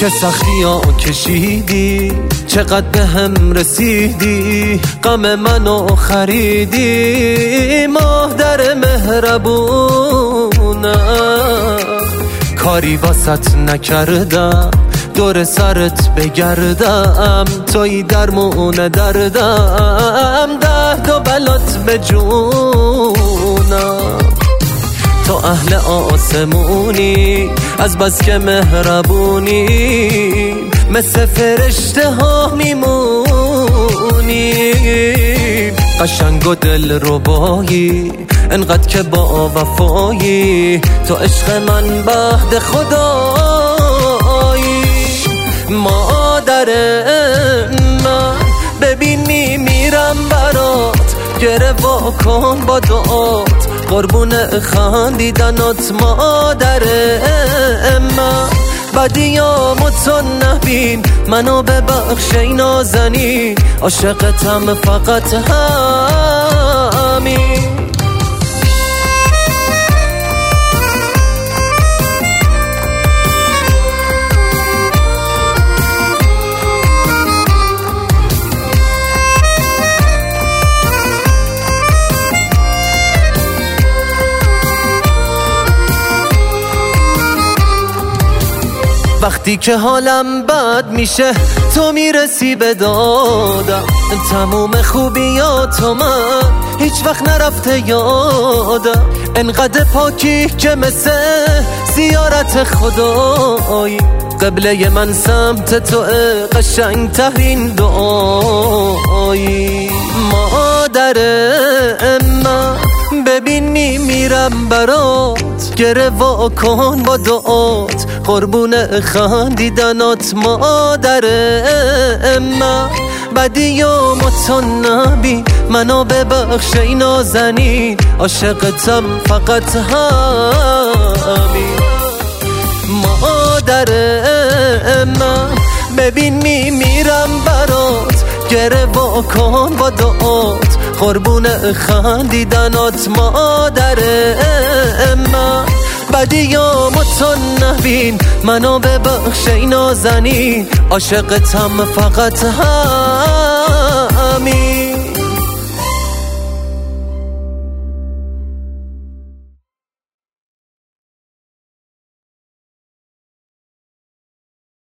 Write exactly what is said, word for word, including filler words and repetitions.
چه سختی ها کشیدی، چقدر به هم رسیدی، غم منو خریدی. مادر مهربونم کاری واسط نکردم، دور سرت بگردم، توی درمون دردم، ده تا بلات به جونم. تو اهل آسمونی از بس که مهربونی، مثل فرشته ها میمونی. قشنگ و دل ربایی انقدر که با وفایی، تو عشق من بعد خدایی. مادر من ببین میمیرم برات، گره واکن با دعات، قربون خندیدنات. مادر من بدیامو تو نبین، منو ببخش ای نازنین، عاشقتم فقط همین. وقتی که حالم بد میشه تو میرسی به دادم، تموم خوبیاتو من هیچ وقت نرفته یادم. انقدر پاکی که مثل زیارت خدایی، قبله من سمت تو قشنگ ترین دعایی. مادر من ببین میمیرم برات، گره واکن با دعات، قربون خندیدنات. مادر من بدیامو تو نبین، منو ببخش ای نازنین، عاشقتم فقط همین. مادر من ببین میمیرم برات، گره واکن با دعات، قربون خندیدنات. مادر من بدیامو تو نبین، منو ببخش ای نازنین، عاشقتم فقط همین.